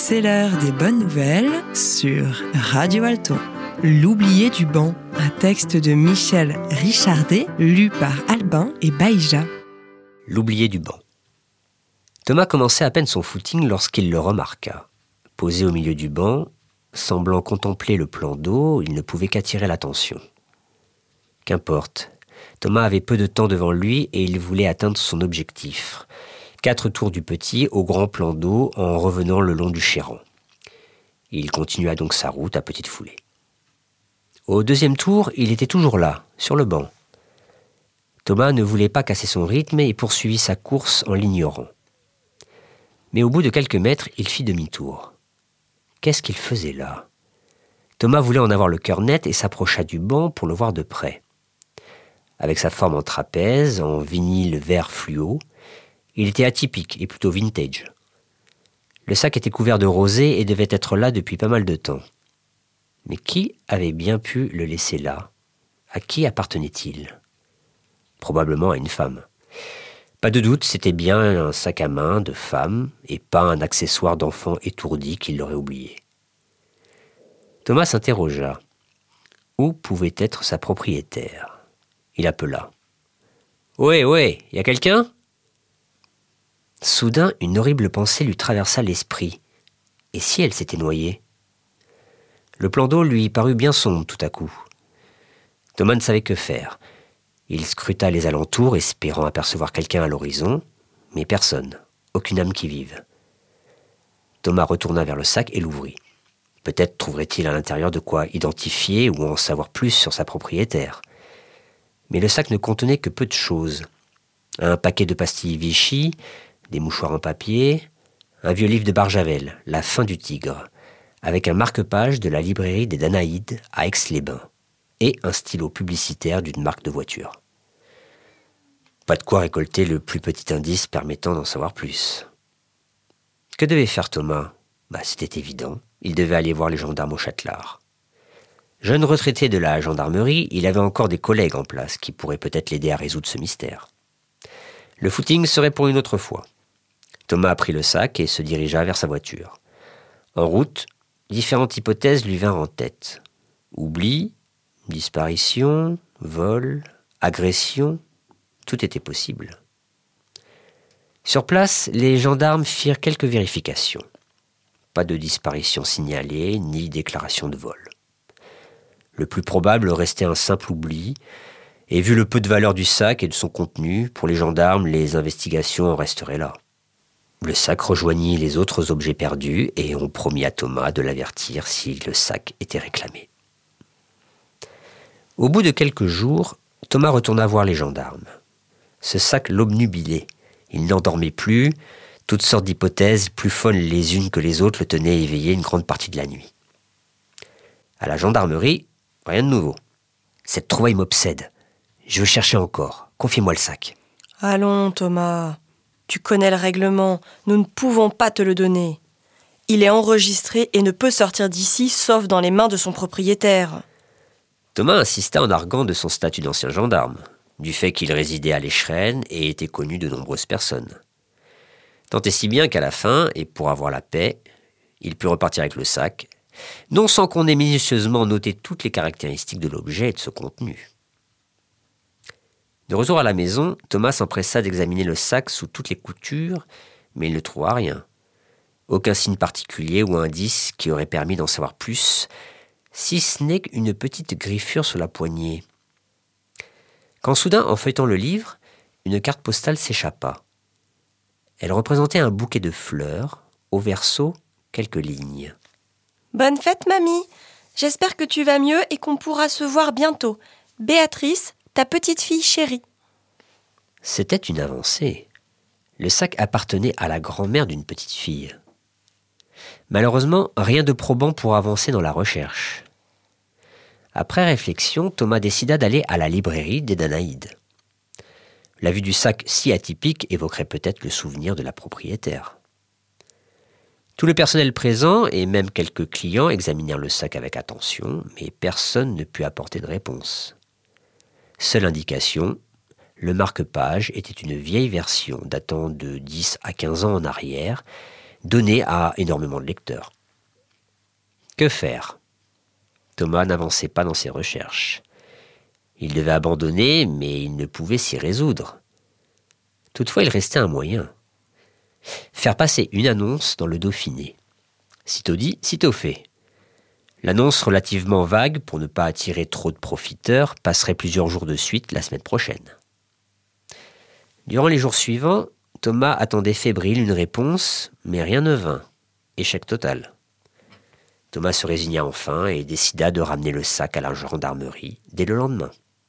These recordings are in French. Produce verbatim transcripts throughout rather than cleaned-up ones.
C'est l'heure des bonnes nouvelles sur Radio Alto. L'oublié du banc, un texte de Michel Richardet, lu par Albin et Baïja. L'oublié du banc. Thomas commençait à peine son footing lorsqu'il le remarqua. Posé au milieu du banc, semblant contempler le plan d'eau, il ne pouvait qu'attirer l'attention. Qu'importe, Thomas avait peu de temps devant lui et il voulait atteindre son objectif. Quatre tours du petit au grand plan d'eau en revenant le long du Chéran. Il continua donc sa route à petite foulée. Au deuxième tour, il était toujours là, sur le banc. Thomas ne voulait pas casser son rythme et poursuivit sa course en l'ignorant. Mais au bout de quelques mètres, il fit demi-tour. Qu'est-ce qu'il faisait là ? Thomas voulait en avoir le cœur net et s'approcha du banc pour le voir de près. Avec sa forme en trapèze, en vinyle vert fluo, il était atypique et plutôt vintage. Le sac était couvert de rosée et devait être là depuis pas mal de temps. Mais qui avait bien pu le laisser là ? À qui appartenait-il ? Probablement à une femme. Pas de doute, c'était bien un sac à main de femme et pas un accessoire d'enfant étourdi qui l'aurait oublié. Thomas s'interrogea. Où pouvait être sa propriétaire ? Il appela. « Ouais, ouais, y a quelqu'un ?» Soudain, une horrible pensée lui traversa l'esprit. Et si elle s'était noyée ? Le plan d'eau lui parut bien sombre tout à coup. Thomas ne savait que faire. Il scruta les alentours, espérant apercevoir quelqu'un à l'horizon, mais personne, aucune âme qui vive. Thomas retourna vers le sac et l'ouvrit. Peut-être trouverait-il à l'intérieur de quoi identifier ou en savoir plus sur sa propriétaire. Mais le sac ne contenait que peu de choses. Un paquet de pastilles Vichy, des mouchoirs en papier, un vieux livre de Barjavel, La fin du tigre, avec un marque-page de la librairie des Danaïdes à Aix-les-Bains, et un stylo publicitaire d'une marque de voiture. Pas de quoi récolter le plus petit indice permettant d'en savoir plus. Que devait faire Thomas ? Bah, c'était évident, il devait aller voir les gendarmes au Châtelard. Jeune retraité de la gendarmerie, il avait encore des collègues en place qui pourraient peut-être l'aider à résoudre ce mystère. Le footing serait pour une autre fois. Thomas prit le sac et se dirigea vers sa voiture. En route, différentes hypothèses lui vinrent en tête. Oubli, disparition, vol, agression, tout était possible. Sur place, les gendarmes firent quelques vérifications. Pas de disparition signalée, ni déclaration de vol. Le plus probable restait un simple oubli, et vu le peu de valeur du sac et de son contenu, pour les gendarmes, les investigations en resteraient là. Le sac rejoignit les autres objets perdus et on promit à Thomas de l'avertir si le sac était réclamé. Au bout de quelques jours, Thomas retourna voir les gendarmes. Ce sac l'obnubilait. Il n'endormait plus. Toutes sortes d'hypothèses, plus folles les unes que les autres, le tenaient éveillé une grande partie de la nuit. À la gendarmerie, rien de nouveau. Cette trouvaille m'obsède. Je veux chercher encore. Confiez-moi le sac. Allons, Thomas. Tu connais le règlement. Nous ne pouvons pas te le donner. Il est enregistré et ne peut sortir d'ici, sauf dans les mains de son propriétaire. Thomas insista en arguant de son statut d'ancien gendarme, du fait qu'il résidait à l'Écheren et était connu de nombreuses personnes. Tant et si bien qu'à la fin, et pour avoir la paix, il put repartir avec le sac, non sans qu'on ait minutieusement noté toutes les caractéristiques de l'objet et de ce contenu. De retour à la maison, Thomas s'empressa d'examiner le sac sous toutes les coutures, mais il ne trouva rien. Aucun signe particulier ou indice qui aurait permis d'en savoir plus, si ce n'est qu'une petite griffure sur la poignée. Quand soudain, en feuilletant le livre, une carte postale s'échappa. Elle représentait un bouquet de fleurs, au verso, quelques lignes. « Bonne fête, mamie. J'espère que tu vas mieux et qu'on pourra se voir bientôt. Béatrice, ta petite fille chérie. » C'était une avancée. Le sac appartenait à la grand-mère d'une petite fille. Malheureusement, rien de probant pour avancer dans la recherche. Après réflexion, Thomas décida d'aller à la librairie des Danaïdes. La vue du sac si atypique évoquerait peut-être le souvenir de la propriétaire. Tout le personnel présent et même quelques clients examinèrent le sac avec attention, mais personne ne put apporter de réponse. Seule indication, le marque-page était une vieille version datant de dix à quinze ans en arrière, donné à énormément de lecteurs. Que faire ? Thomas n'avançait pas dans ses recherches. Il devait abandonner, mais il ne pouvait s'y résoudre. Toutefois, il restait un moyen. Faire passer une annonce dans le Dauphiné. Sitôt dit, sitôt fait. L'annonce relativement vague, pour ne pas attirer trop de profiteurs, passerait plusieurs jours de suite la semaine prochaine. Durant les jours suivants, Thomas attendait fébrile une réponse, mais rien ne vint. Échec total. Thomas se résigna enfin et décida de ramener le sac à la gendarmerie dès le lendemain.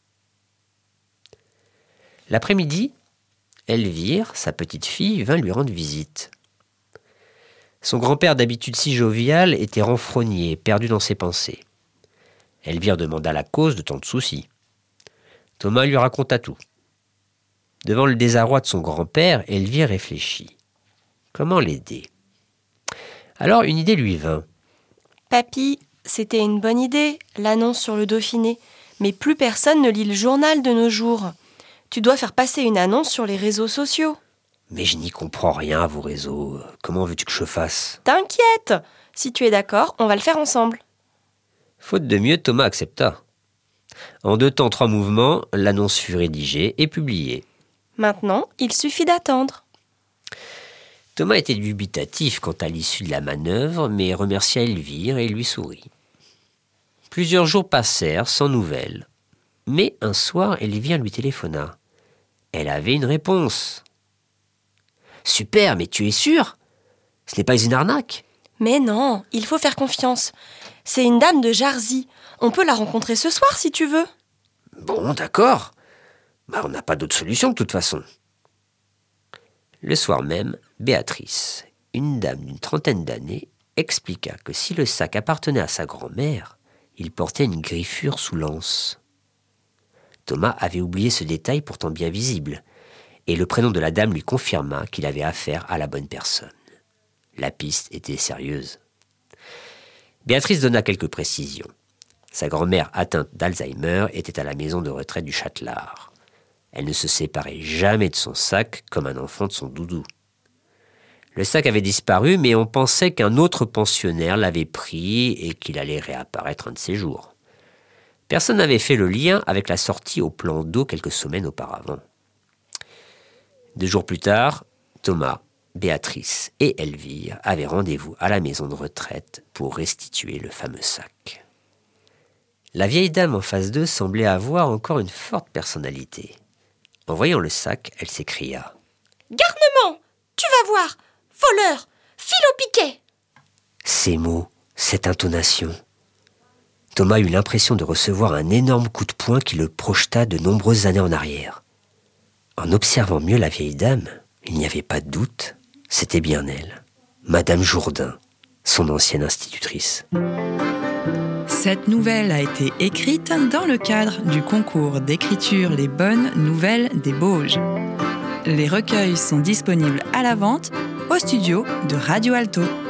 L'après-midi, Elvire, sa petite fille, vint lui rendre visite. Son grand-père, d'habitude si jovial, était renfrogné, perdu dans ses pensées. Elvire demanda la cause de tant de soucis. Thomas lui raconta tout. Devant le désarroi de son grand-père, Elvire réfléchit. Comment l'aider ? Alors une idée lui vint. « Papy, c'était une bonne idée, l'annonce sur le Dauphiné, mais plus personne ne lit le journal de nos jours. Tu dois faire passer une annonce sur les réseaux sociaux. » Mais je n'y comprends rien à vos réseaux. Comment veux-tu que je fasse ? T'inquiète ! Si tu es d'accord, on va le faire ensemble. Faute de mieux, Thomas accepta. En deux temps, trois mouvements, l'annonce fut rédigée et publiée. Maintenant, il suffit d'attendre. Thomas était dubitatif quant à l'issue de la manœuvre, mais remercia Elvire et lui sourit. Plusieurs jours passèrent sans nouvelles. Mais un soir, Elvire lui téléphona. Elle avait une réponse. « Super, mais tu es sûr ? Ce n'est pas une arnaque ?» Mais non, il faut faire confiance. C'est une dame de Jarzy. On peut la rencontrer ce soir si tu veux. Bon, d'accord. Bah, on n'a pas d'autre solution de toute façon. Le soir même, Béatrice, une dame d'une trentaine d'années, expliqua que si le sac appartenait à sa grand-mère, il portait une griffure sous l'anse. Thomas avait oublié ce détail pourtant bien visible, et le prénom de la dame lui confirma qu'il avait affaire à la bonne personne. La piste était sérieuse. Béatrice donna quelques précisions. Sa grand-mère atteinte d'Alzheimer était à la maison de retraite du Châtelard. Elle ne se séparait jamais de son sac comme un enfant de son doudou. Le sac avait disparu, mais on pensait qu'un autre pensionnaire l'avait pris et qu'il allait réapparaître un de ces jours. Personne n'avait fait le lien avec la sortie au plan d'eau quelques semaines auparavant. Deux jours plus tard, Thomas, Béatrice et Elvire avaient rendez-vous à la maison de retraite pour restituer le fameux sac. La vieille dame en face d'eux semblait avoir encore une forte personnalité. En voyant le sac, elle s'écria « Garnement ! Tu vas voir ! Voleur ! File au piquet !» Ces mots, cette intonation. Thomas eut l'impression de recevoir un énorme coup de poing qui le projeta de nombreuses années en arrière. En observant mieux la vieille dame, il n'y avait pas de doute, c'était bien elle, Madame Jourdain, son ancienne institutrice. Cette nouvelle a été écrite dans le cadre du concours d'écriture Les Bonnes Nouvelles des Bauges. Les recueils sont disponibles à la vente au studio de Radio Alto.